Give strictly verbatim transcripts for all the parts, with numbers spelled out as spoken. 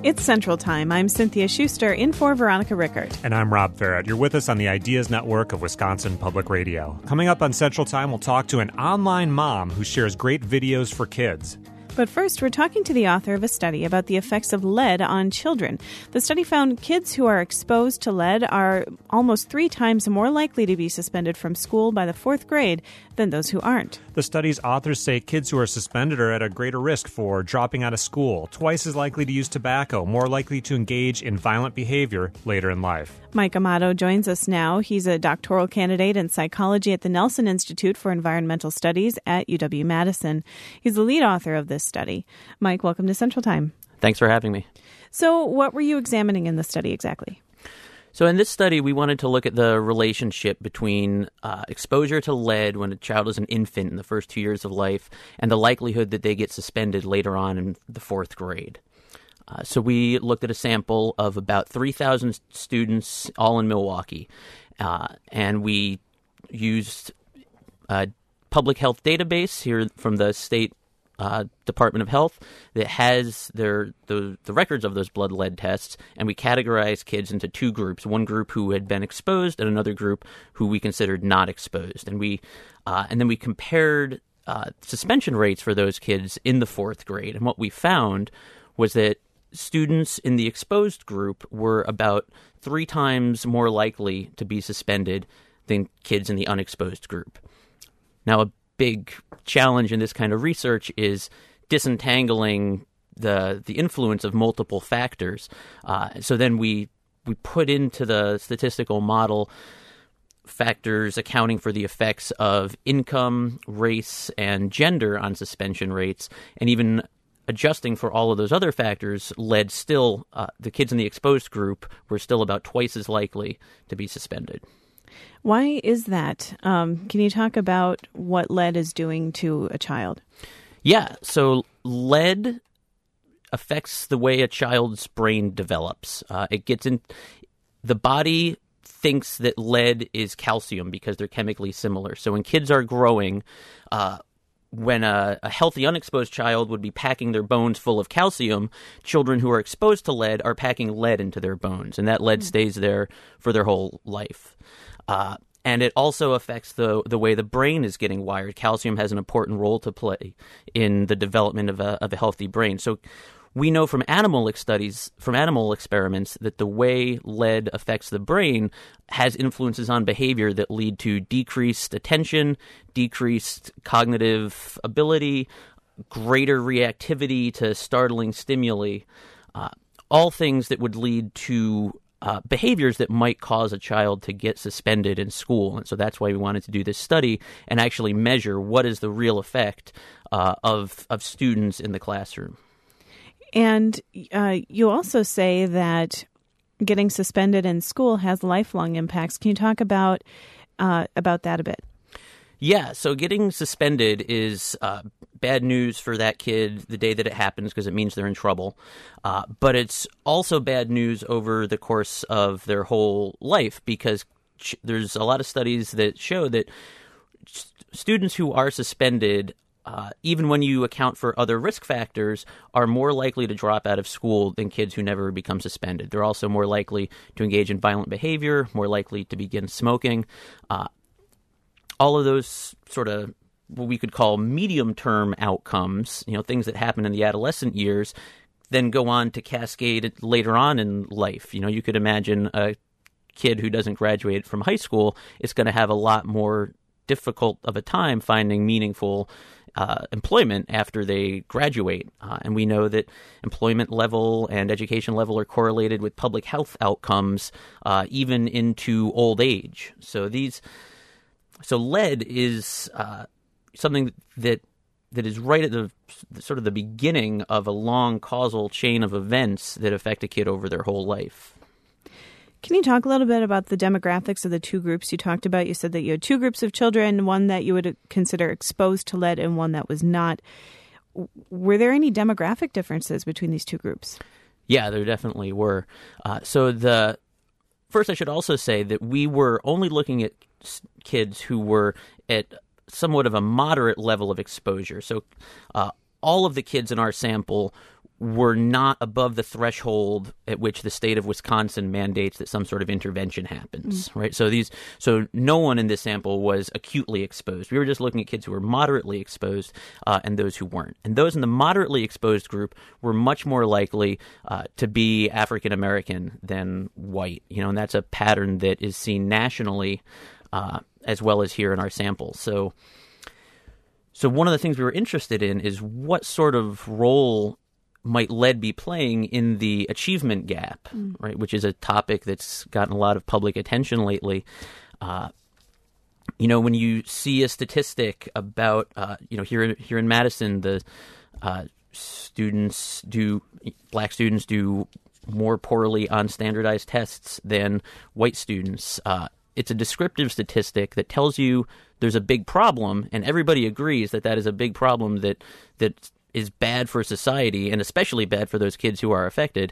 It's Central Time. I'm Cynthia Schuster, in for Veronica Rickert. And I'm Rob Farrett. You're with us on the Ideas Network of Wisconsin Public Radio. Coming up on Central Time, we'll talk to an online mom who shares great videos for kids. But first, we're talking to the author of a study about the effects of lead on children. The study found kids who are exposed to lead are almost three times more likely to be suspended from school by the fourth grade than those who aren't. The study's authors say kids who are suspended are at a greater risk for dropping out of school, twice as likely to use tobacco, more likely to engage in violent behavior later in life. Mike Amato joins us now. He's a doctoral candidate in psychology at the Nelson Institute for Environmental Studies at U W-Madison. He's the lead author of this study. Mike, welcome to Central Time. Thanks for having me. So what were you examining in the study exactly? So in this study, we wanted to look at the relationship between uh, exposure to lead when a child is an infant in the first two years of life and the likelihood that they get suspended later on in the fourth grade. Uh, so we looked at a sample of about three thousand students, all in Milwaukee, uh, and we used a public health database here from the state uh, Department of Health that has their the, the records of those blood lead tests, and we categorized kids into two groups, one group who had been exposed and another group who we considered not exposed. And we uh, and then we compared uh, suspension rates for those kids in the fourth grade, and what we found was that students in the exposed group were about three times more likely to be suspended than kids in the unexposed group. Now, a big challenge in this kind of research is disentangling the the influence of multiple factors. Uh, so then we we put into the statistical model factors accounting for the effects of income, race, and gender on suspension rates, and even adjusting for all of those other factors led still, uh, the kids in the exposed group were still about twice as likely to be suspended. Why is that? Um, can you talk about what lead is doing to a child? Yeah, so lead affects the way a child's brain develops. Uh, it gets in, the body thinks that lead is calcium because they're chemically similar. So when kids are growing, uh, when a, a healthy unexposed child would be packing their bones full of calcium, children who are exposed to lead are packing lead into their bones, and that lead mm. stays there for their whole life. Uh, and it also affects the the way the brain is getting wired. Calcium has an important role to play in the development of a, of a healthy brain. So we know from animal studies, from animal experiments, that the way lead affects the brain has influences on behavior that lead to decreased attention, decreased cognitive ability, greater reactivity to startling stimuli, uh, all things that would lead to uh, behaviors that might cause a child to get suspended in school. And so that's why we wanted to do this study and actually measure what is the real effect uh, of of students in the classroom. And uh, you also say that getting suspended in school has lifelong impacts. Can you talk about uh, about that a bit? Yeah, so getting suspended is uh, bad news for that kid the day that it happens because it means they're in trouble. Uh, but it's also bad news over the course of their whole life because ch- there's a lot of studies that show that st- students who are suspended, Uh, even when you account for other risk factors, are more likely to drop out of school than kids who never become suspended. They're also more likely to engage in violent behavior, more likely to begin smoking. Uh, all of those sort of what we could call medium-term outcomes, you know, things that happen in the adolescent years, then go on to cascade later on in life. You know, you could imagine a kid who doesn't graduate from high school is going to have a lot more difficult of a time finding meaningful Uh, employment after they graduate. Uh, and we know that employment level and education level are correlated with public health outcomes uh, even into old age. So these, so lead is uh, something that that is right at the sort of the beginning of a long causal chain of events that affect a kid over their whole life. Can you talk a little bit about the demographics of the two groups you talked about? You said that you had two groups of children, one that you would consider exposed to lead and one that was not. Were there any demographic differences between these two groups? Yeah, there definitely were. Uh, so the first, I should also say that we were only looking at kids who were at somewhat of a moderate level of exposure. So uh, all of the kids in our sample were not above the threshold at which the state of Wisconsin mandates that some sort of intervention happens, mm. right? So these, so no one in this sample was acutely exposed. We were just looking at kids who were moderately exposed uh, and those who weren't. And those in the moderately exposed group were much more likely uh, to be African American than white, you know, and that's a pattern that is seen nationally uh, as well as here in our sample. So, so one of the things we were interested in is what sort of role might lead be playing in the achievement gap, mm. right? Which is a topic that's gotten a lot of public attention lately. Uh, you know, when you see a statistic about, uh, you know, here here in Madison, the uh, students do black students do more poorly on standardized tests than white students. Uh, it's a descriptive statistic that tells you there's a big problem, and everybody agrees that that is a big problem that that. is bad for society, and especially bad for those kids who are affected.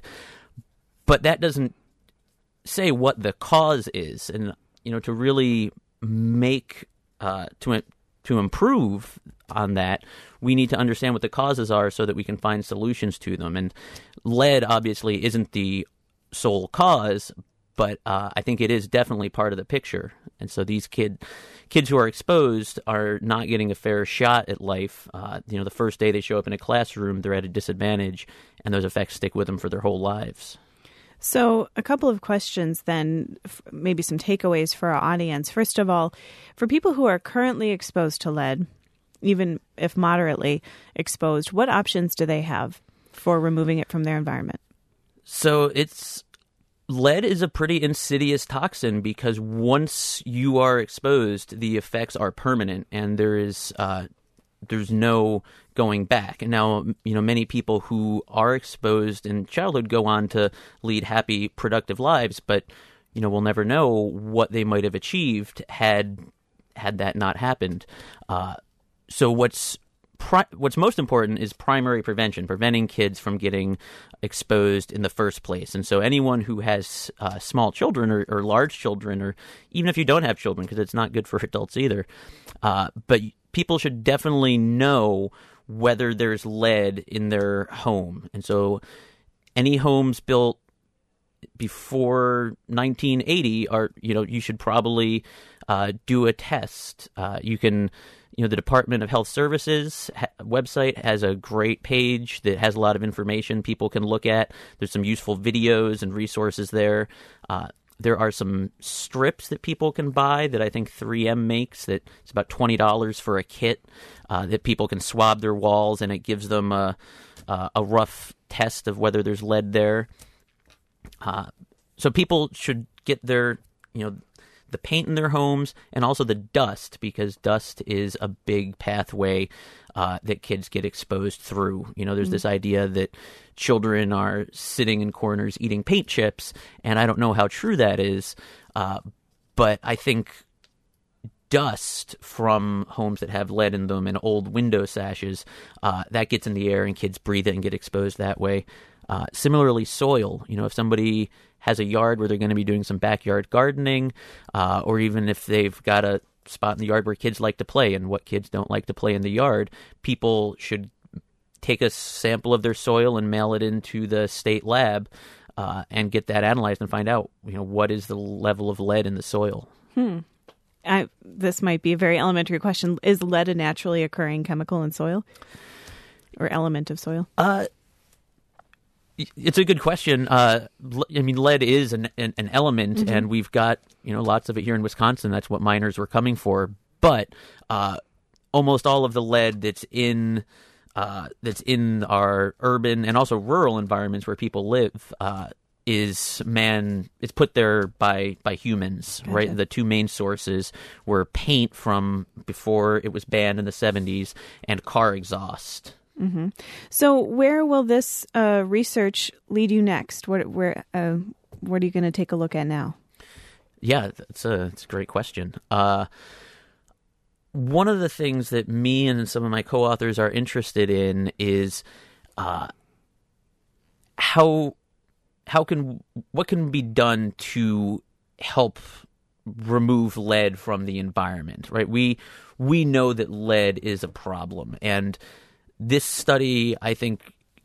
But that doesn't say what the cause is. And, you know, to really make, uh, to to improve on that, we need to understand what the causes are so that we can find solutions to them. And lead, obviously, isn't the sole cause, but uh, I think it is definitely part of the picture. And so these kid, kids who are exposed are not getting a fair shot at life. Uh, you know, the first day they show up in a classroom, they're at a disadvantage, and those effects stick with them for their whole lives. So a couple of questions then, maybe some takeaways for our audience. First of all, for people who are currently exposed to lead, even if moderately exposed, what options do they have for removing it from their environment? So it's... Lead is a pretty insidious toxin because once you are exposed, the effects are permanent, and there is uh, there's no going back. And now, you know, many people who are exposed in childhood go on to lead happy, productive lives, but you know, we'll never know what they might have achieved had had that not happened. Uh, so what's Pri- what's most important is primary prevention, preventing kids from getting exposed in the first place. And so anyone who has uh, small children or, or large children, or even if you don't have children, because it's not good for adults either, uh, but people should definitely know whether there's lead in their home. And so any homes built before nineteen eighty are, you know, you should probably uh, do a test. Uh, you can... You know, the Department of Health Services ha- website has a great page that has a lot of information people can look at. There's some useful videos and resources there. Uh, there are some strips that people can buy that I think three M makes that it's about twenty dollars for a kit uh, that people can swab their walls, and it gives them a, a, a rough test of whether there's lead there. Uh, so people should get their, you know, the paint in their homes and also the dust, because dust is a big pathway uh, that kids get exposed through. You know, there's mm-hmm. this idea that children are sitting in corners eating paint chips, and I don't know how true that is, uh, but I think dust from homes that have lead in them and old window sashes, uh, that gets in the air and kids breathe it and get exposed that way. Uh, similarly, soil. You know, if somebody has a yard where they're going to be doing some backyard gardening, uh, or even if they've got a spot in the yard where kids like to play, and what kids don't like to play in the yard, people should take a sample of their soil and mail it into the state lab uh, and get that analyzed and find out, you know, what is the level of lead in the soil. Hmm. I, this might be a very elementary question. Is lead a naturally occurring chemical in soil or element of soil? Uh, It's a good question. Uh, I mean, lead is an an, an element, mm-hmm. and we've got, you know, lots of it here in Wisconsin. That's what miners were coming for. But uh, almost all of the lead that's in uh, that's in our urban and also rural environments where people live uh, is man. It's put there by by humans, gotcha. Right? The two main sources were paint from before it was banned in the seventies and car exhaust. Mm-hmm. So where will this uh, research lead you next? What, where, uh, what are you going to take a look at now? Yeah, that's a, that's a great question. Uh, one of the things that me and some of my co-authors are interested in is uh, how how can what can be done to help remove lead from the environment, right? We we know that lead is a problem, and this study, I think,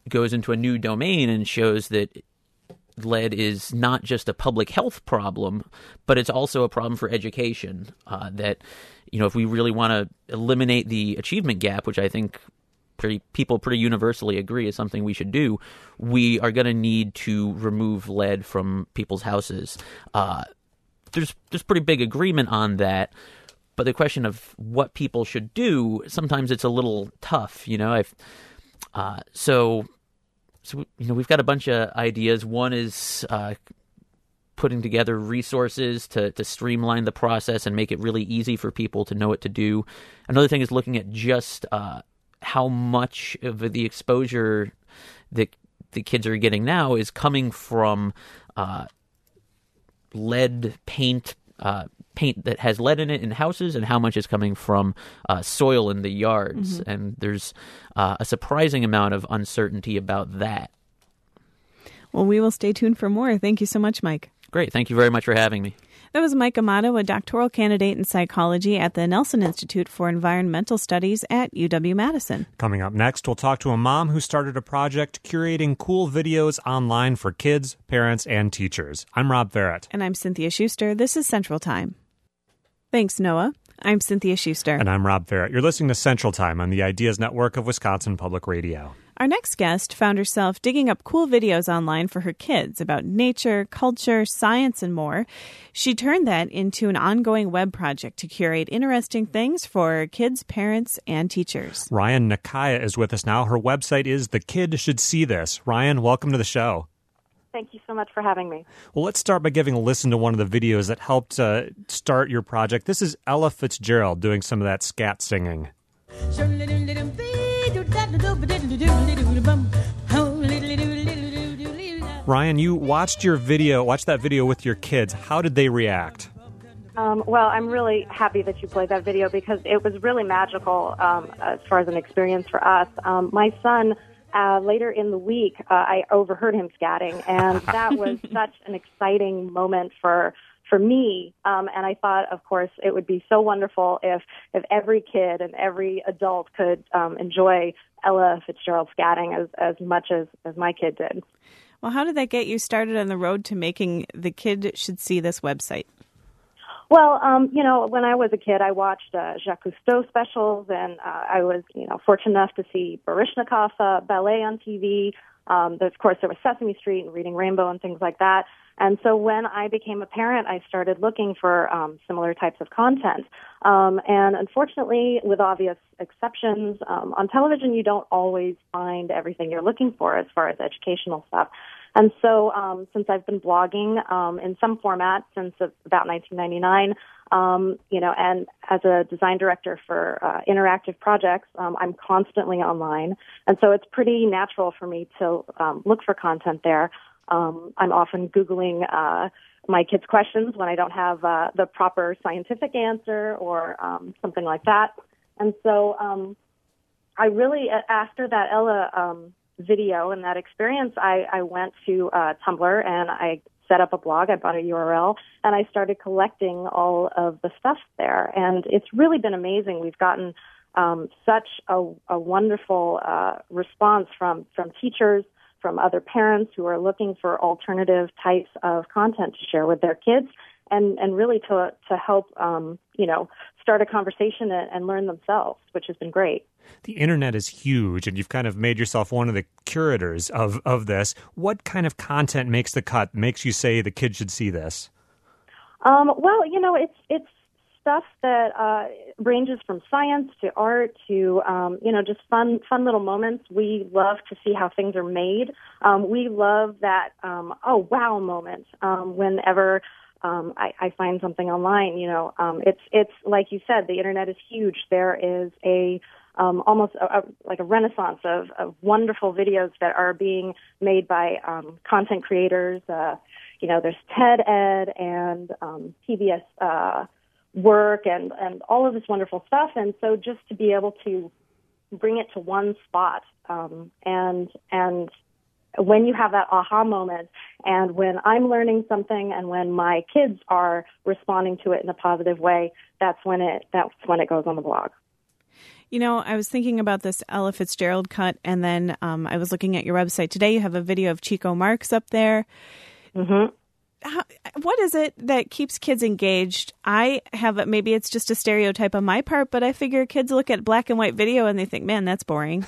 goes into a new domain and shows that lead is not just a public health problem, but it's also a problem for education. Uh, that, you know, if we really want to eliminate the achievement gap, which I think pretty, people pretty universally agree is something we should do, we are going to need to remove lead from people's houses. Uh, there's there's pretty big agreement on that, but the question of what people should do, sometimes it's a little tough. You know, I've uh, so. So, you know, we've got a bunch of ideas. One is uh, putting together resources to, to streamline the process and make it really easy for people to know what to do. Another thing is looking at just uh, how much of the exposure that the kids are getting now is coming from uh, lead paint, uh, paint that has lead in it in houses, and how much is coming from uh, soil in the yards. Mm-hmm. And there's uh, a surprising amount of uncertainty about that. Well, we will stay tuned for more. Thank you so much, Mike. Great. Thank you very much for having me. That was Mike Amato, a doctoral candidate in psychology at the Nelson Institute for Environmental Studies at U W-Madison. Coming up next, we'll talk to a mom who started a project curating cool videos online for kids, parents, and teachers. I'm Rob Barrett. And I'm Cynthia Schuster. This is Central Time. Thanks, Noah. I'm Cynthia Schuster. And I'm Rob Barrett. You're listening to Central Time on the Ideas Network of Wisconsin Public Radio. Our next guest found herself digging up cool videos online for her kids about nature, culture, science, and more. She turned that into an ongoing web project to curate interesting things for kids, parents, and teachers. Ryan Nakaya is with us now. Her website is The Kid Should See This. Ryan, welcome to the show. Thank you so much for having me. Well, let's start by giving a listen to one of the videos that helped uh, start your project. This is Ella Fitzgerald doing some of that scat singing. Ryan, you watched your video, watched that video with your kids. How did they react? Um, well, I'm really happy that you played that video because it was really magical um, as far as an experience for us. Um, my son... Uh, later in the week, uh, I overheard him scatting, and that was such an exciting moment for for me. Um, and I thought, of course, it would be so wonderful if if every kid and every adult could um, enjoy Ella Fitzgerald scatting as, as much as, as my kid did. Well, how did that get you started on the road to making The Kid Should See This website? Well, um, you know, when I was a kid, I watched uh, Jacques Cousteau specials, and uh, I was, you know, fortunate enough to see Baryshnikov uh, ballet on T V. Um, of course, there was Sesame Street and Reading Rainbow and things like that. And so when I became a parent, I started looking for um, similar types of content. Um, and unfortunately, with obvious exceptions, um, on television, you don't always find everything you're looking for as far as educational stuff. And so um, since I've been blogging um, in some format since about nineteen ninety-nine, um, you know, and as a design director for uh, interactive projects, um, I'm constantly online. And so it's pretty natural for me to um, look for content there. Um, I'm often Googling uh, my kids' questions when I don't have uh, the proper scientific answer or um, something like that. And so um, I really, after that Ella um, video and that experience, I, I went to uh, Tumblr and I set up a blog. I bought a U R L and I started collecting all of the stuff there. And it's really been amazing. We've gotten um, such a, a wonderful uh, response from, from teachers, from other parents who are looking for alternative types of content to share with their kids, and, and really to to help um, you know start a conversation and, and learn themselves, which has been great. The internet is huge, and you've kind of made yourself one of the curators of, of this. What kind of content makes the cut, makes you say the kid should see this? Um, well, you know, it's it's stuff that uh, ranges from science to art to, um, you know, just fun fun little moments. We love to see how things are made. Um, we love that, um, oh, wow moment um, whenever um, I, I find something online. You know, um, it's, it's like you said, the internet is huge. There is a Um, almost a, a, like a renaissance of, of wonderful videos that are being made by um, content creators. Uh, you know, there's TED Ed and um, P B S uh, work and, and all of this wonderful stuff. And so just to be able to bring it to one spot um, and and when you have that aha moment and when I'm learning something and when my kids are responding to it in a positive way, that's when it that's when it goes on the blog. You know, I was thinking about this Ella Fitzgerald cut, and then um, I was looking at your website today. You have a video of Chico Marx up there. Mm-hmm. How, what is it that keeps kids engaged? I have a, maybe it's just a stereotype on my part, but I figure kids look at black and white video and they think, man, that's boring.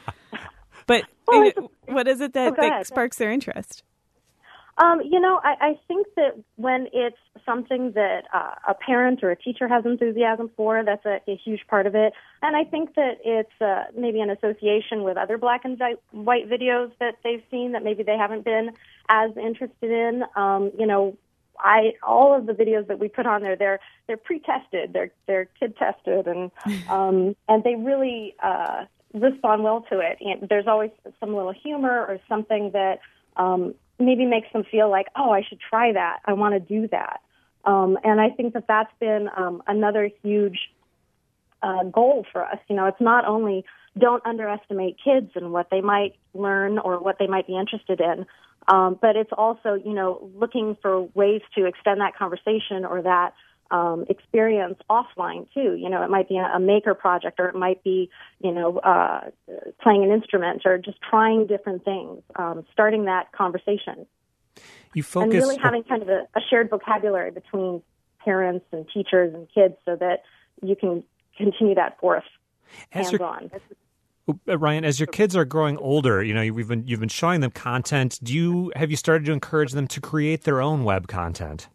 But well, it, what is it that, oh, that sparks their interest? Um, you know, I, I think that when it's something that uh, a parent or a teacher has enthusiasm for, that's a, a huge part of it. And I think that it's uh, maybe an association with other black and white videos that they've seen that maybe they haven't been as interested in. Um, you know, I all of the videos that we put on there, they're they're pre-tested, they're they're kid tested, and um, and they really uh, respond well to it. And there's always some little humor or something that um, maybe makes them feel like, oh, I should try that. I want to do that. Um, and I think that that's been um, another huge uh, goal for us. You know, it's not only don't underestimate kids and what they might learn or what they might be interested in, um, but it's also, you know, looking for ways to extend that conversation or that um, experience offline too. You know, it might be a maker project, or it might be, you know, uh, playing an instrument, or just trying different things, um, starting that conversation. You focus and really having kind of a, a shared vocabulary between parents and teachers and kids, so that you can continue that forth hands-on. Ryan, as your kids are growing older, you know, we've been you've been showing them content. Do you have you started to encourage them to create their own web content?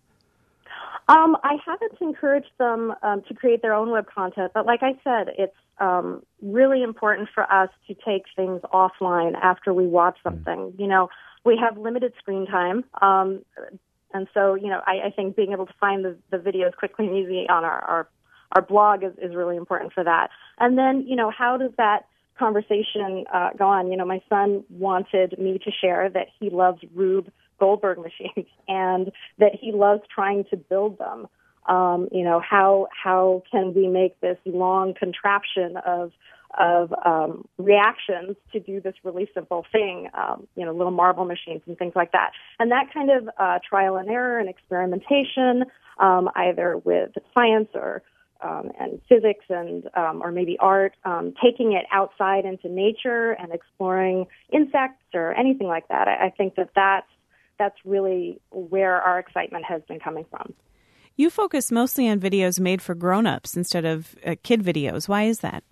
Um, I haven't encouraged them um, to create their own web content, but like I said, it's um, really important for us to take things offline after we watch something. Mm. You know, we have limited screen time, um, and so, you know, I, I think being able to find the, the videos quickly and easy on our, our, our blog is, is really important for that. And then, you know, how does that conversation uh, go on? You know, my son wanted me to share that he loves Rube Goldberg machines and that he loves trying to build them. Um, you know, how how can we make this long contraption of of um, reactions to do this really simple thing? Um, you know, little marble machines and things like that. And that kind of uh, trial and error and experimentation, um, either with science or um, and physics and um, or maybe art, um, taking it outside into nature and exploring insects or anything like that. I, I think that that's that's really where our excitement has been coming from. You focus mostly on videos made for grown-ups instead of uh, kid videos. Why is that?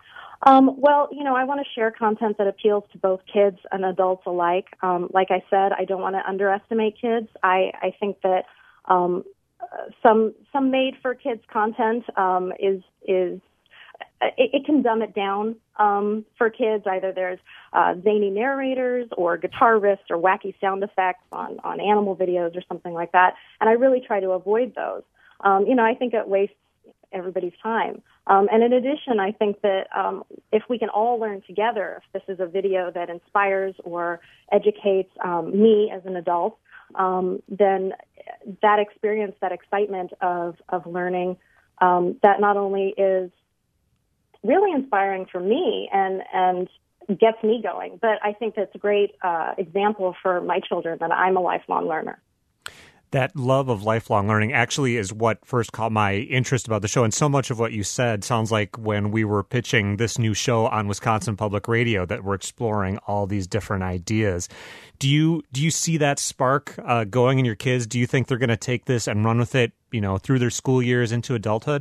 Um, well, you know, I want to share content that appeals to both kids and adults alike. Um, like I said, I don't want to underestimate kids. I, I think that um, uh, some some made-for-kids content um, is is It, it can dumb it down um, for kids. Either there's uh, zany narrators or guitar riffs or wacky sound effects on, on animal videos or something like that, and I really try to avoid those. Um, you know, I think it wastes everybody's time. Um, and in addition, I think that um, if we can all learn together, if this is a video that inspires or educates um, me as an adult, um, then that experience, that excitement of, of learning, um, that not only is really inspiring for me and and gets me going, but I think that's a great uh, example for my children that I'm a lifelong learner. That love of lifelong learning actually is what first caught my interest about the show, and so much of what you said sounds like when we were pitching this new show on Wisconsin Public Radio, that we're exploring all these different ideas. Do you do you see that spark uh, going in your kids? Do you think they're going to take this and run with it, you know, through their school years into adulthood?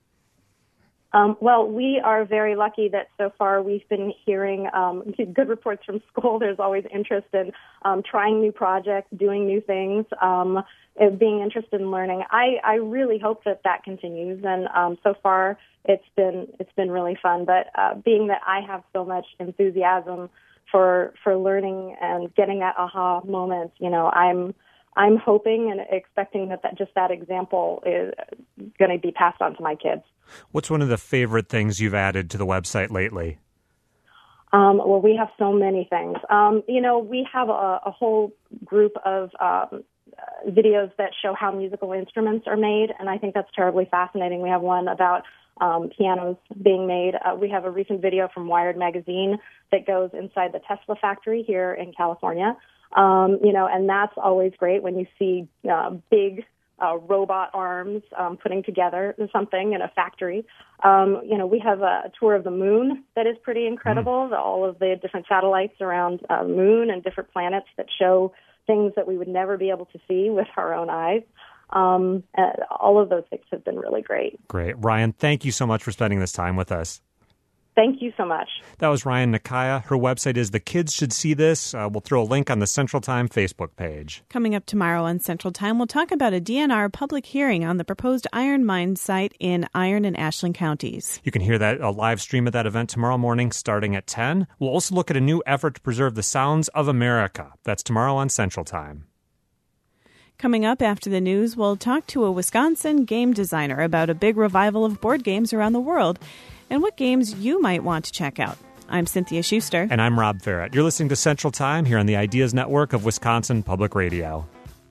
Um, well, we are very lucky that so far we've been hearing um, good reports from school. There's always interest in um, trying new projects, doing new things, um, being interested in learning. I, I really hope that that continues, and um, so far it's been it's been really fun. But uh, being that I have so much enthusiasm for for learning and getting that aha moment, you know, I'm I'm hoping and expecting that, that just that example is going to be passed on to my kids. What's one of the favorite things you've added to the website lately? Um, well, we have so many things. Um, you know, we have a, a whole group of um, videos that show how musical instruments are made, and I think that's terribly fascinating. We have one about um, pianos being made. Uh, we have a recent video from Wired Magazine that goes inside the Tesla factory here in California. Um, you know, and that's always great when you see uh, big uh, robot arms um, putting together something in a factory. Um, you know, we have a, a tour of the moon that is pretty incredible. Mm. All of the different satellites around uh, the moon and different planets that show things that we would never be able to see with our own eyes. Um, uh, all of those things have been really great. Great. Ryan, thank you so much for spending this time with us. Thank you so much. That was Ryan Nakaya. Her website is The Kids Should See This. Uh, we'll throw a link on the Central Time Facebook page. Coming up tomorrow on Central Time, we'll talk about a D N R public hearing on the proposed iron mine site in Iron and Ashland counties. You can hear that a live stream of that event tomorrow morning starting at ten. We'll also look at a new effort to preserve the sounds of America. That's tomorrow on Central Time. Coming up after the news, we'll talk to a Wisconsin game designer about a big revival of board games around the world and what games you might want to check out. I'm Cynthia Schuster. And I'm Rob Farrett. You're listening to Central Time here on the Ideas Network of Wisconsin Public Radio.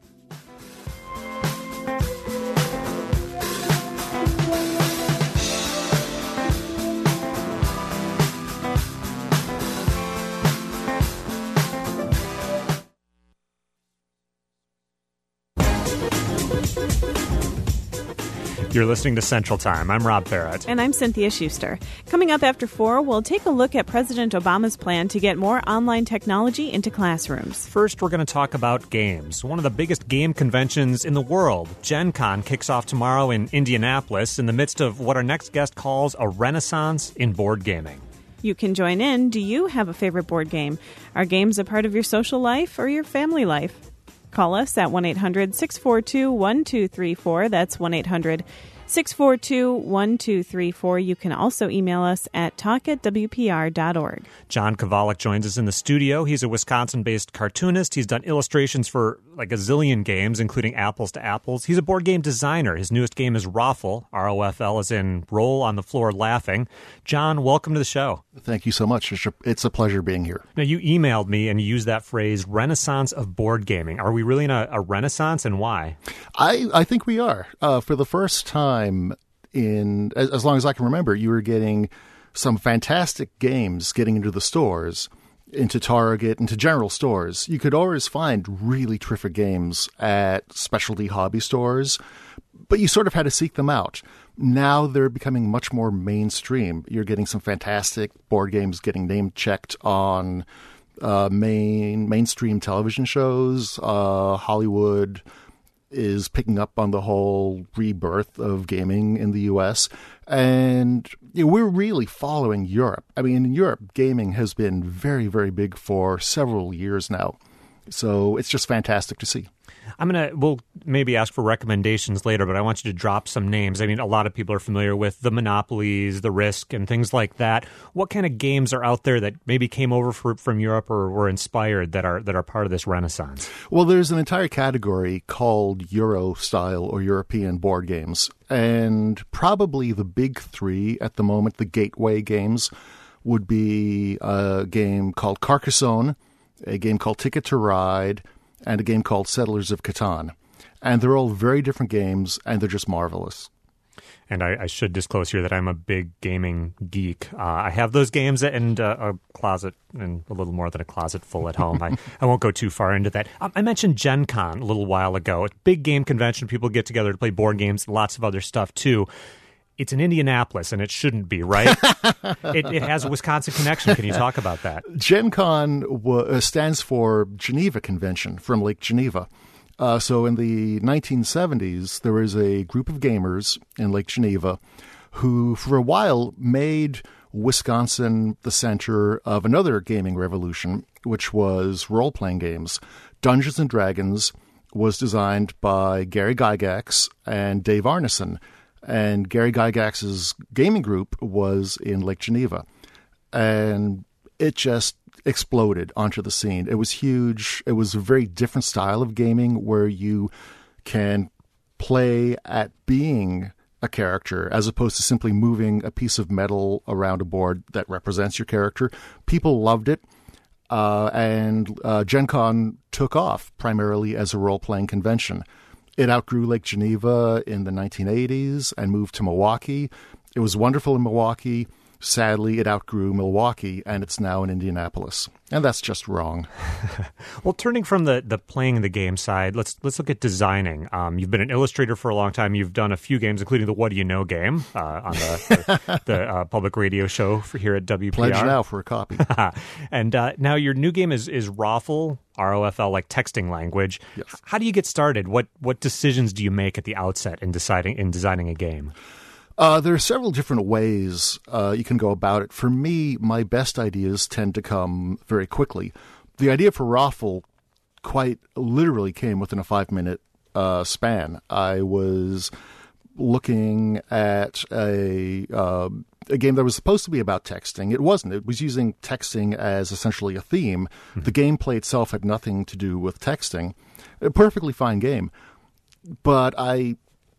You're listening to Central Time. I'm Rob Farrett. And I'm Cynthia Schuster. Coming up after four, we'll take a look at President Obama's plan to get more online technology into classrooms. First, we're going to talk about games. One of the biggest game conventions in the world, Gen Con, kicks off tomorrow in Indianapolis in the midst of what our next guest calls a renaissance in board gaming. You can join in. Do you have a favorite board game? Are games a part of your social life or your family life? Call us at one eight hundred six four two one two three four. That's one eight hundred six four two one two three four. You can also email us at talk at w p r dot org. John Kovalik joins us in the studio. He's a Wisconsin-based cartoonist. He's done illustrations for like a zillion games, including Apples to Apples. He's a board game designer. His newest game is Roffle. R O F L as in roll on the floor laughing. John, welcome to the show. Thank you so much. It's a pleasure being here. Now, you emailed me and you used that phrase, renaissance of board gaming. Are we really in a, a renaissance, and why? I, I think we are. Uh, for the first time in, as, as long as I can remember, you were getting some fantastic games getting into the stores, into Target, into general stores. You could always find really terrific games at specialty hobby stores, but you sort of had to seek them out. Now they're becoming much more mainstream. You're getting some fantastic board games getting name-checked on uh, main mainstream television shows. Uh, Hollywood is picking up on the whole rebirth of gaming in the U S, and you know, we're really following Europe. I mean, in Europe, gaming has been very, very big for several years now. So it's just fantastic to see. I'm going to, we'll maybe ask for recommendations later, but I want you to drop some names. I mean, a lot of people are familiar with the Monopolies, the Risk, and things like that. What kind of games are out there that maybe came over for, from Europe or were inspired that are that are part of this renaissance? Well, there's an entire category called Euro-style or European board games. And probably the big three at the moment, the gateway games, would be a game called Carcassonne, a game called Ticket to Ride, and a game called Settlers of Catan. And they're all very different games, and they're just marvelous. And I, I should disclose here that I'm a big gaming geek. Uh, I have those games and uh, a closet, and a little more than a closet full at home. I, I won't go too far into that. Um, I mentioned Gen Con a little while ago. It's a big game convention. People get together to play board games, lots of other stuff, too. It's in Indianapolis, and it shouldn't be, right? it, it has a Wisconsin connection. Can you talk about that? Gen Con w- stands for Geneva Convention, from Lake Geneva. Uh, so in the nineteen seventies, there was a group of gamers in Lake Geneva who, for a while, made Wisconsin the center of another gaming revolution, which was role-playing games. Dungeons and Dragons was designed by Gary Gygax and Dave Arneson. And Gary Gygax's gaming group was in Lake Geneva. And it just exploded onto the scene. It was huge. It was a very different style of gaming where you can play at being a character as opposed to simply moving a piece of metal around a board that represents your character. People loved it. Uh, and uh, Gen Con took off primarily as a role-playing convention. It outgrew Lake Geneva in the nineteen eighties and moved to Milwaukee. It was wonderful in Milwaukee. Sadly, it outgrew Milwaukee, and it's now in Indianapolis. And that's just wrong. Well, turning from the, the playing the game side, let's let's look at designing. Um, you've been an illustrator for a long time. You've done a few games, including the What Do You Know game uh, on the the, the uh, public radio show for here at W P R. Pledge now for a copy. And uh, now your new game is is Rofl, R O F L, like texting language. Yes. How do you get started? What what decisions do you make at the outset in deciding in designing a game? Uh, there are several different ways uh, you can go about it. For me, my best ideas tend to come very quickly. The idea for Rofl quite literally came within a five-minute uh, span. I was looking at a uh, a game that was supposed to be about texting. It wasn't. It was using texting as essentially a theme. Mm-hmm. The gameplay itself had nothing to do with texting. A perfectly fine game. But I...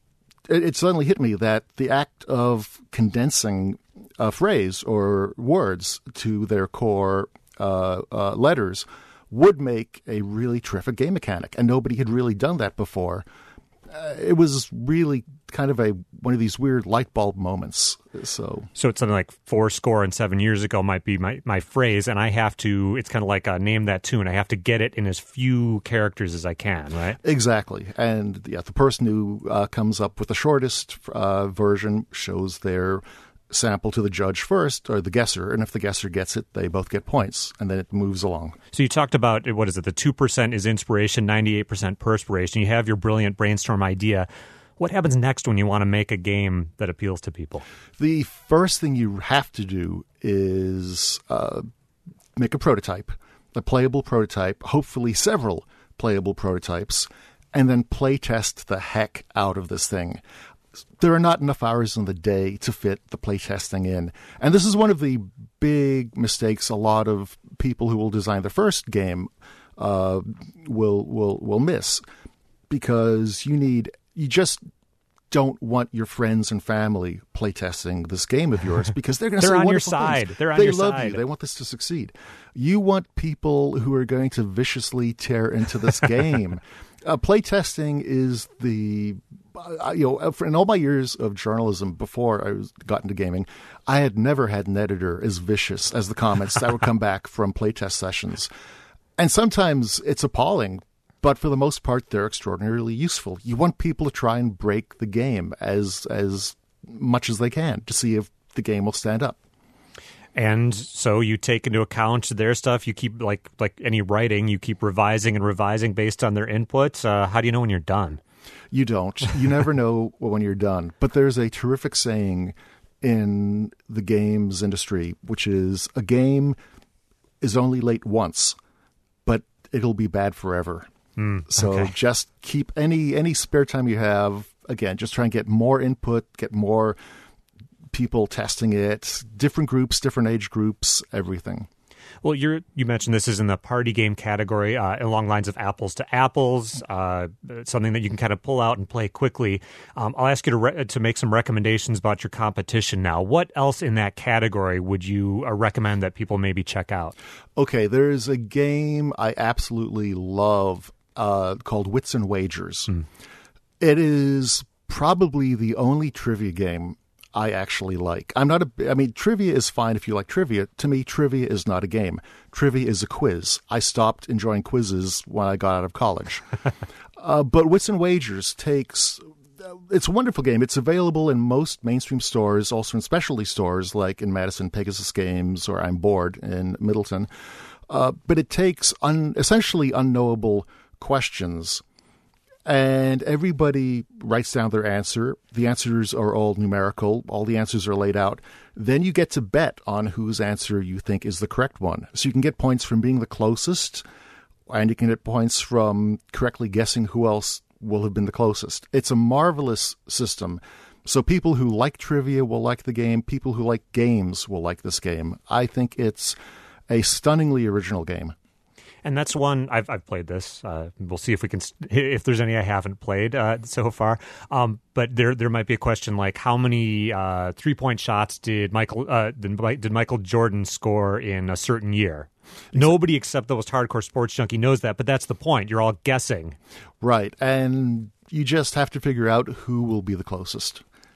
It suddenly hit me that the act of condensing a phrase or words to their core uh, uh, letters would make a really terrific game mechanic, and nobody had really done that before. Uh, it was really kind of a one of these weird light bulb moments. So, so it's something like four score and seven years ago might be my, my phrase, and I have to. It's kind of like uh, name that tune. I have to get it in as few characters as I can, right? Exactly, and yeah, the person who uh, comes up with the shortest uh, version shows their sample to the judge first, or the guesser, and if the guesser gets it, they both get points, and then it moves along. So you talked about, what is it, the two percent is inspiration, ninety-eight percent perspiration. You have your brilliant brainstorm idea. What happens next when you want to make a game that appeals to people? The first thing you have to do is uh, make a prototype, a playable prototype, hopefully several playable prototypes, and then play test the heck out of this thing. There are not enough hours in the day to fit the playtesting in. And this is one of the big mistakes a lot of people who will design the first game uh, will will will miss, because you need you just don't want your friends and family playtesting this game of yours, because they're going to say on your wonderful side. things. They're on they your love side. you. They want this to succeed. You want people who are going to viciously tear into this game. Uh, playtesting is the Uh, you know, in all my years of journalism before I was, got into gaming, I had never had an editor as vicious as the comments that would come back from playtest sessions. And sometimes it's appalling, but for the most part, they're extraordinarily useful. You want people to try and break the game as as much as they can to see if the game will stand up. And so you take into account their stuff. You keep, like like any writing, you keep revising and revising based on their input. Uh, how do you know when you're done? You don't. You never know when you're done. But there's a terrific saying in the games industry, which is a game is only late once, but it'll be bad forever. Mm, so okay. just keep any any spare time you have. Again, just try and get more input, get more people testing it, different groups, different age groups, everything. Well, you're, you mentioned this is in the party game category, uh, along lines of apples to apples, uh, something that you can kind of pull out and play quickly. Um, I'll ask you to re- to make some recommendations about your competition now. What else in that category would you uh, recommend that people maybe check out? Okay, there's a game I absolutely love uh, called Wits and Wagers. Hmm. It is probably the only trivia game I actually like. I'm not a, I mean, trivia is fine if you like trivia. To me, trivia is not a game. Trivia is a quiz. I stopped enjoying quizzes when I got out of college. uh, but Wits and Wagers takes, it's a wonderful game. It's available in most mainstream stores, also in specialty stores like in Madison, Pegasus Games, or I'm Bored in Middleton. Uh, but it takes un, essentially unknowable questions, and everybody writes down their answer. The answers are all numerical. All the answers are laid out. Then you get to bet on whose answer you think is the correct one. So you can get points from being the closest, and you can get points from correctly guessing who else will have been the closest. It's a marvelous system. So people who like trivia will like the game. People who like games will like this game. I think it's a stunningly original game. And that's one I've I've played this. Uh, we'll see if we can if there's any I haven't played uh, so far. Um, but there there might be a question like how many uh, three point shots did Michael uh, did, did Michael Jordan score in a certain year? Exactly. Nobody except the most hardcore sports junkie knows that. But that's the point. You're all guessing, right? And you just have to figure out who will be the closest.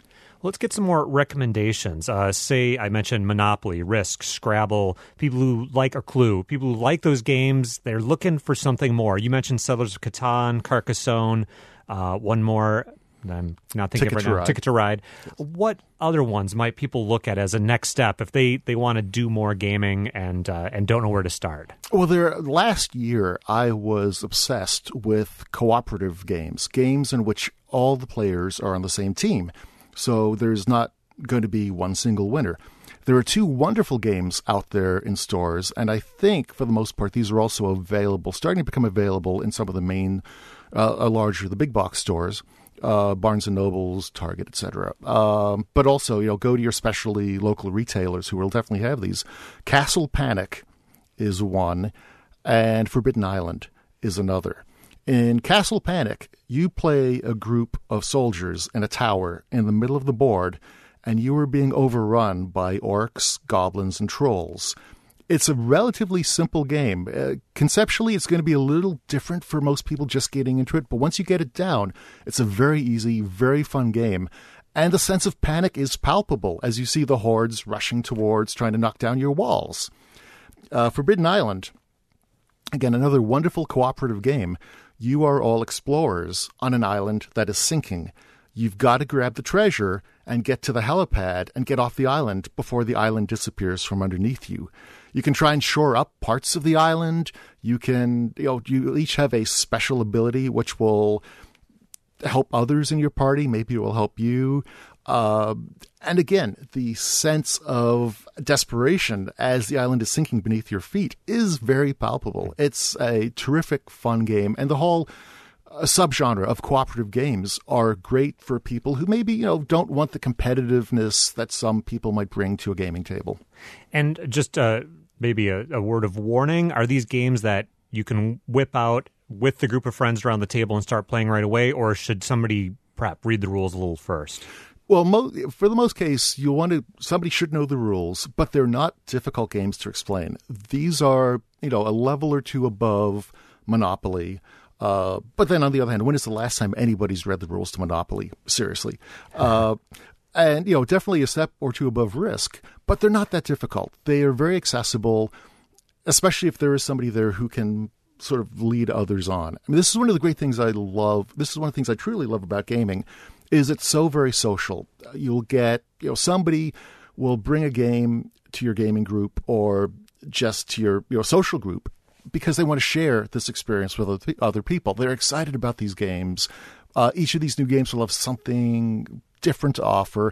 Let's get some more recommendations. Uh, say I mentioned Monopoly, Risk, Scrabble, people who like a Clue, people who like those games, they're looking for something more. You mentioned Settlers of Catan, Carcassonne, uh, one more, I'm not thinking Ticket right to now, Ride. Ticket to Ride. What other ones might people look at as a next step if they, they want to do more gaming and uh, and don't know where to start? Well, there last year I was obsessed with cooperative games, games in which all the players are on the same team. So there's not going to be one single winner. There are two wonderful games out there in stores, and I think for the most part these are also available, starting to become available in some of the main, uh, larger, the big box stores, uh, Barnes and Nobles, Target, et cetera. Um, but also, you know, go to your specialty local retailers who will definitely have these. Castle Panic is one, and Forbidden Island is another. In Castle Panic, you play a group of soldiers in a tower in the middle of the board, and you are being overrun by orcs, goblins, and trolls. It's a relatively simple game. Uh, conceptually, it's going to be a little different for most people just getting into it, but once you get it down, it's a very easy, very fun game. And the sense of panic is palpable as you see the hordes rushing towards trying to knock down your walls. Uh, Forbidden Island, again, another wonderful cooperative game. You are all explorers on an island that is sinking. You've got to grab the treasure and get to the helipad and get off the island before the island disappears from underneath you. You can try and shore up parts of the island. You can, you know, you each have a special ability which will help others in your party. Maybe it will help you. Uh, and again, the sense of desperation as the island is sinking beneath your feet is very palpable. It's a terrific, fun game. And the whole uh, subgenre of cooperative games are great for people who maybe, you know, don't want the competitiveness that some people might bring to a gaming table. And just uh, maybe a, a word of warning, are these games that you can whip out with the group of friends around the table and start playing right away, or should somebody perhaps read the rules a little first? Well, mo- for the most case, you want to. Somebody should know the rules, but they're not difficult games to explain. These are, you know, a level or two above Monopoly. Uh, but then, on the other hand, when is the last time anybody's read the rules to Monopoly? Seriously, uh, and you know, definitely a step or two above Risk. But they're not that difficult. They are very accessible, especially if there is somebody there who can sort of lead others on. I mean, this is one of the great things I love. This is one of the things I truly love about gaming. Is it's so very social. You'll get, you know, somebody will bring a game to your gaming group or just to your, your social group because they want to share this experience with other people. They're excited about these games. Uh, each of these new games will have something different to offer.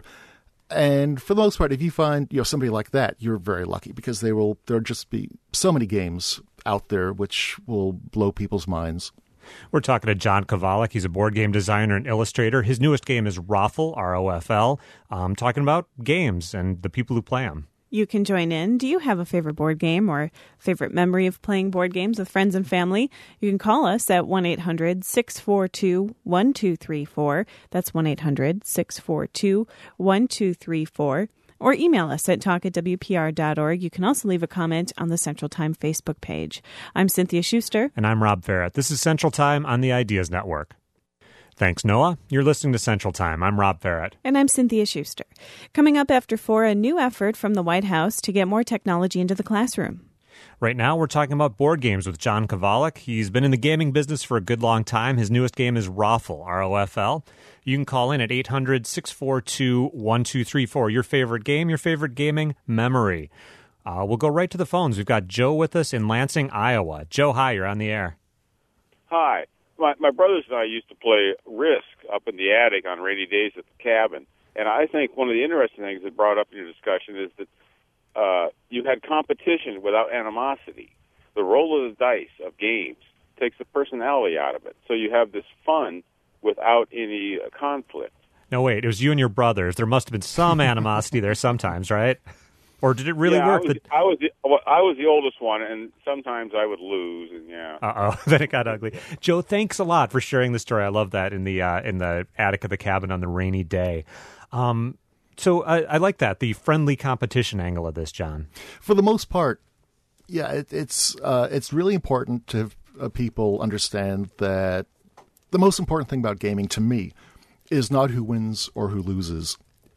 And for the most part, if you find, you know, somebody like that, you're very lucky because they will, there'll just be so many games out there which will blow people's minds. We're talking to John Kovalik. He's a board game designer and illustrator. His newest game is Roffle, R O F L, um, talking about games and the people who play them. You can join in. Do you have a favorite board game or favorite memory of playing board games with friends and family? You can call us at one eight hundred six four two one two three four. That's one eight hundred six four two one two three four. Or email us at talk at w p r dot org. You can also leave a comment on the Central Time Facebook page. I'm Cynthia Schuster. And I'm Rob Farrett. This is Central Time on the Ideas Network. Thanks, Noah. You're listening to Central Time. I'm Rob Farrett. And I'm Cynthia Schuster. Coming up after four, a new effort from the White House to get more technology into the classroom. Right now, we're talking about board games with John Kovalik. He's been in the gaming business for a good long time. His newest game is Roffle, R O F L. You can call in at eight hundred six four two one two three four. Your favorite game, your favorite gaming memory. Uh, we'll go right to the phones. We've got Joe with us in Lansing, Iowa. Joe, hi, you're on the air. Hi. My, my brothers and I used to play Risk up in the attic on rainy days at the cabin. And I think one of the interesting things that brought up in your discussion is that uh, you had competition without animosity. The roll of the dice of games takes the personality out of it. So you have this fun without any uh, conflict. No, wait, it was you and your brothers. There must have been some animosity there sometimes, right? Or did it really yeah, work? I was, that... I, was the, I was the oldest one, and sometimes I would lose, and yeah. Uh-oh, then it got ugly. Joe, thanks a lot for sharing the story. I love that in the uh, in the attic of the cabin on the rainy day. Um, so I, I like that, the friendly competition angle of this, John. For the most part, yeah, it, it's uh, it's really important to uh, people understand that the most important thing about gaming, to me, is not who wins or who loses.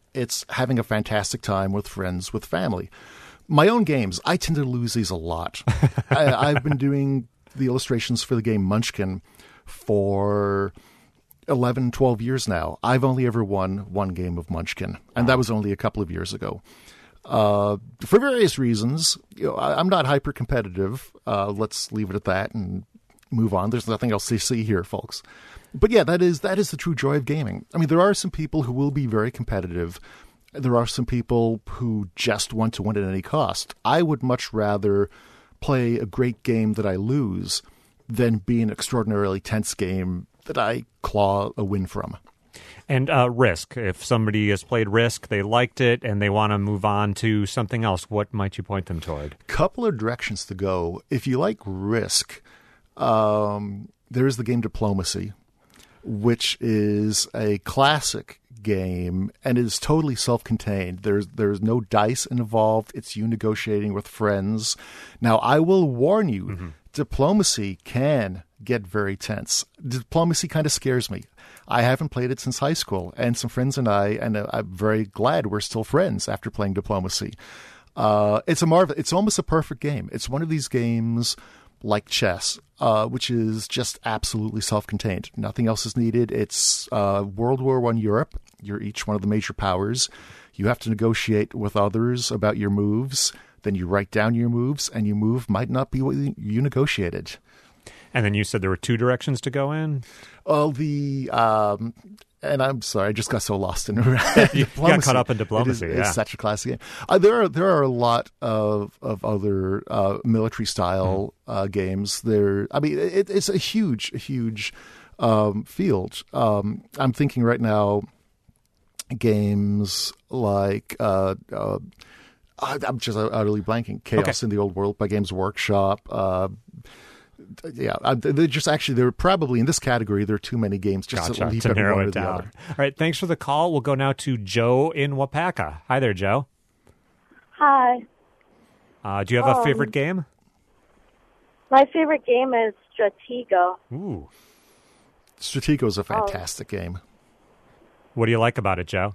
It's having a fantastic time with friends, with family. My own games, I tend to lose these a lot. I, I've been doing the illustrations for the game Munchkin for eleven, twelve years now. I've only ever won one game of Munchkin, and that was only a couple of years ago. Uh, for various reasons, you know, I, I'm not hyper competitive. Uh, let's leave it at that and move on. There's nothing else to see here, folks. But yeah, that is that is the true joy of gaming. I mean, there are some people who will be very competitive. There are some people who just want to win at any cost. I would much rather play a great game that I lose than be an extraordinarily tense game that I claw a win from. And uh, Risk. If somebody has played Risk, they liked it, and they want to move on to something else, what might you point them toward? Couple of directions to go. If you like Risk, um, there is the game Diplomacy, which is a classic game and it is totally self-contained. There's there's no dice involved. It's you negotiating with friends. Now, I will warn you, mm-hmm. Diplomacy can get very tense. Diplomacy kind of scares me. I haven't played it since high school, and some friends and I, and I'm very glad we're still friends after playing Diplomacy. Uh, it's a marvel. It's almost a perfect game. It's one of these games like chess, uh, which is just absolutely self-contained. Nothing else is needed. It's uh, World War One Europe. You're each one of the major powers. You have to negotiate with others about your moves. Then you write down your moves, and your move might not be what you negotiated. And then you said there were two directions to go in? Oh, the... Um, and I'm sorry, I just got so lost in you got caught up in Diplomacy. It is, yeah. It's such a classic game. Uh, there are there are a lot of of other uh, military style mm. uh, games. There, I mean, it, it's a huge, huge um, field. Um, I'm thinking right now, games like uh, uh, I'm just utterly blanking. Chaos okay. in the Old World by Games Workshop. Uh, Yeah, uh, they're just actually, they're probably in this category. There are too many games just gotcha. to leave to narrow one it or the down. other. All right, thanks for the call. We'll go now to Joe in Wapaka. Hi there, Joe. Hi. Uh, do you have um, a favorite game? My favorite game is Stratego. Ooh. Stratego is a fantastic um, game. What do you like about it, Joe?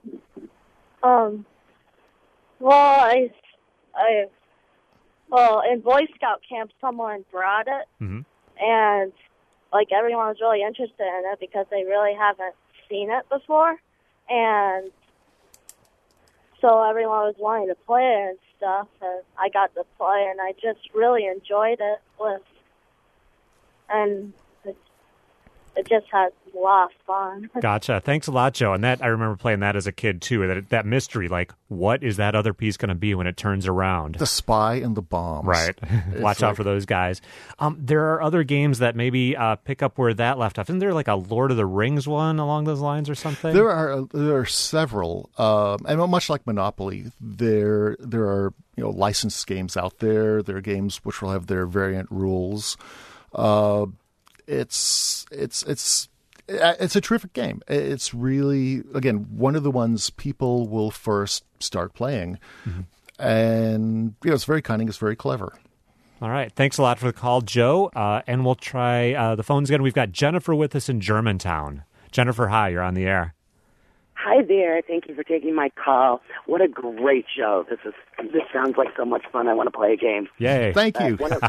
Um. Well, I, I. Well, in Boy Scout camp, someone brought it, mm-hmm. and like everyone was really interested in it because they really haven't seen it before, and so everyone was wanting to play it and stuff. And I got to play, and I just really enjoyed it. With and it, it just had a lot of fun. Gotcha. Thanks a lot, Joe. And that I remember playing that as a kid too. That that mystery, like, what is that other piece going to be when it turns around? The spy and the bombs. Right. Watch like... out for those guys. Um, there are other games that maybe uh, pick up where that left off. Isn't there like a Lord of the Rings one along those lines or something? There are there are several, um, and much like Monopoly, there there are you know licensed games out there. There are games which will have their variant rules. Uh, it's it's it's. It's a terrific game. It's really, again, one of the ones people will first start playing. Mm-hmm. And, you know, it's very cunning. It's very clever. All right. Thanks a lot for the call, Joe. Uh, and we'll try uh, the phones again. We've got Jennifer with us in Germantown. Jennifer, hi. You're on the air. Hi there. Thank you for taking my call. What a great show. This is this sounds like so much fun. I want to play a game. Yay. Thank you. Uh, one, of,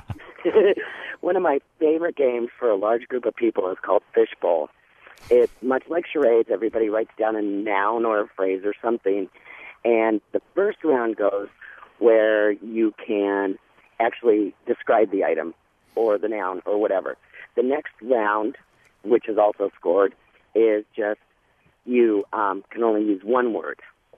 one of my favorite games for a large group of people is called Fishbowl. It's much like charades. Everybody writes down a noun or a phrase or something. And the first round goes where you can actually describe the item or the noun or whatever. The next round, which is also scored, is just you um, can only use one word.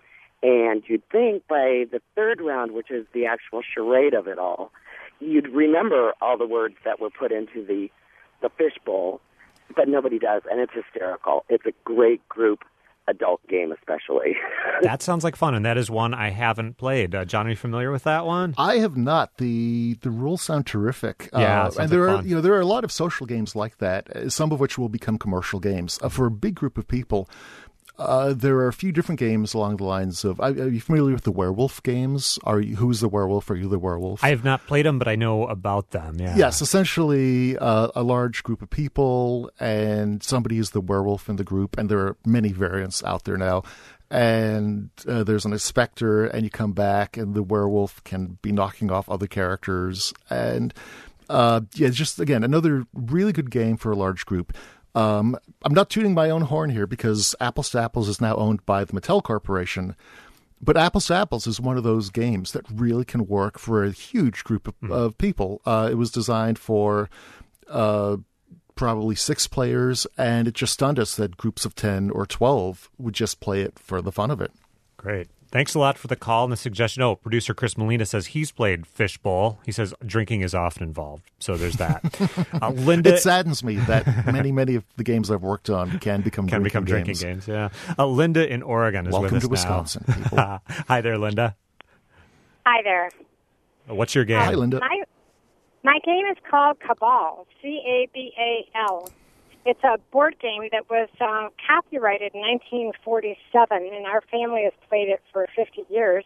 And you'd think by the third round, which is the actual charade of it all, you'd remember all the words that were put into the, the fishbowl. But nobody does, and it's hysterical. It's a great group adult game, especially. That sounds like fun, and that is one I haven't played. Uh, John, are you familiar with that one? I have not. the The rules sound terrific. Yeah, uh, and there like are fun. you know there are a lot of social games like that. Some of which will become commercial games uh, for a big group of people. Uh, there are a few different games along the lines of, are you familiar with the werewolf games? Are you, who's the werewolf? Are you the werewolf? I have not played them, but I know about them. Yeah. Yes, essentially uh, a large group of people, and somebody is the werewolf in the group, and there are many variants out there now. and uh, there's an inspector, and you come back, and the werewolf can be knocking off other characters. And uh, yeah, just, again, another really good game for a large group. Um, I'm not tooting my own horn here because Apples to Apples is now owned by the Mattel Corporation. But Apples to Apples is one of those games that really can work for a huge group of, mm. of people. Uh, it was designed for uh, probably six players, and it just stunned us that groups of ten or twelve would just play it for the fun of it. Great. Thanks a lot for the call and the suggestion. Oh, producer Chris Molina says he's played Fishbowl. He says drinking is often involved, so there's that. uh, Linda, it saddens me that many, many of the games I've worked on can become can drinking become games. drinking games. Yeah. Uh, Linda in Oregon is Welcome with us to Wisconsin, now. people. Hi there, Linda. Hi there. What's your game? Hi, Linda. My, my game is called Cabal, C A B A L. It's a board game that was um, copyrighted in nineteen forty-seven, and our family has played it for fifty years.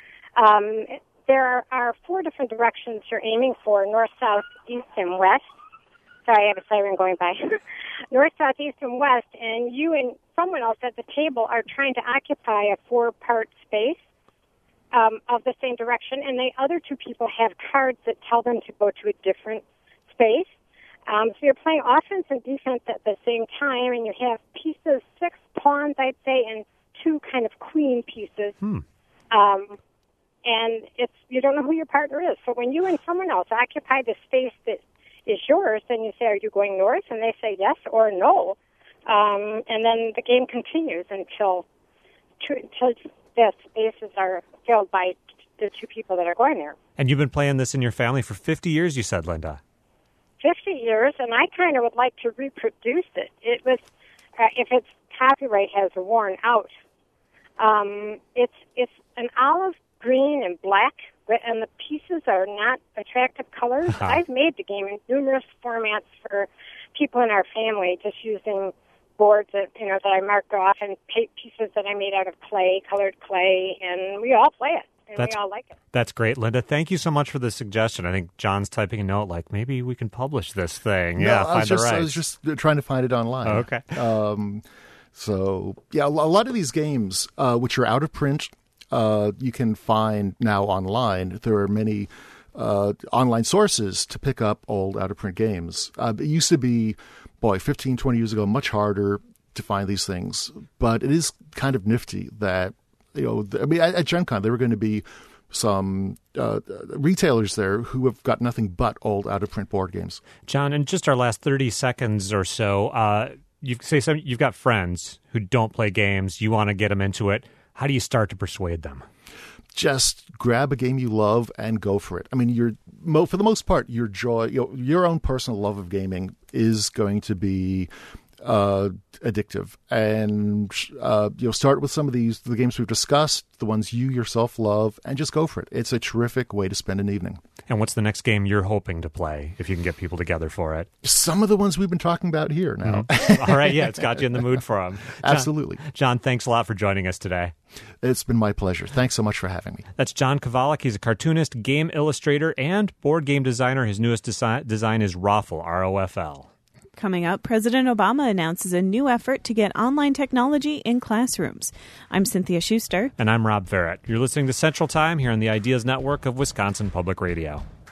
Um, there are, are four different directions you're aiming for, north, south, east, and west. Sorry, I have a siren going by. North, south, east, and west, and you and someone else at the table are trying to occupy a four-part space um, of the same direction, and the other two people have cards that tell them to go to a different space. Um, so you're playing offense and defense at the same time, and you have pieces, six pawns, I'd say, and two kind of queen pieces. Hmm. Um, and it's you don't know who your partner is. So when you and someone else occupy the space that is yours, then you say, are you going north? And they say yes or no. Um, and then the game continues until, two, until the spaces are filled by the two people that are going there. And you've been playing this in your family for fifty years, you said, Linda. fifty years, and I kind of would like to reproduce it. It was, uh, if its copyright has worn out, um, it's it's an olive green and black, and the pieces are not attractive colors. Uh-huh. I've made the game in numerous formats for people in our family, just using boards that you know that I marked off and pieces that I made out of clay, colored clay, and we all play it. And That's, we all like it. That's great, Linda. Thank you so much for the suggestion. I think John's typing a note like, maybe we can publish this thing. No, yeah, I find was, just, the rights. I was just trying to find it online. Oh, okay. Um, so, yeah, a lot of these games, uh, which are out of print, uh, you can find now online. There are many uh, online sources to pick up old out-of-print games. Uh, it used to be, boy, fifteen, twenty years ago, much harder to find these things. But it is kind of nifty that, you know, I mean, at, at Gen Con, there were going to be some uh, retailers there who have got nothing but old out-of-print board games. John, in just our last thirty seconds or so, uh, you say some, you've got friends who don't play games. You want to get them into it. How do you start to persuade them? Just grab a game you love and go for it. I mean, you're, for the most part, your joy, you know, your own personal love of gaming is going to be uh, addictive. And uh, you know, start with some of these the games we've discussed, the ones you yourself love, and just go for it. It's a terrific way to spend an evening. And what's the next game you're hoping to play if you can get people together for it? Some of the ones we've been talking about here now. Mm-hmm. All right, yeah, it's got you in the mood for them. John, Absolutely. John, thanks a lot for joining us today. It's been my pleasure. Thanks so much for having me. That's John Kovalik. He's a cartoonist, game illustrator, and board game designer. His newest desi- design is Roffle, R O F L. Coming up, President Obama announces a new effort to get online technology in classrooms. I'm Cynthia Schuster. And I'm Rob Verrett. You're listening to Central Time here on the Ideas Network of Wisconsin Public Radio.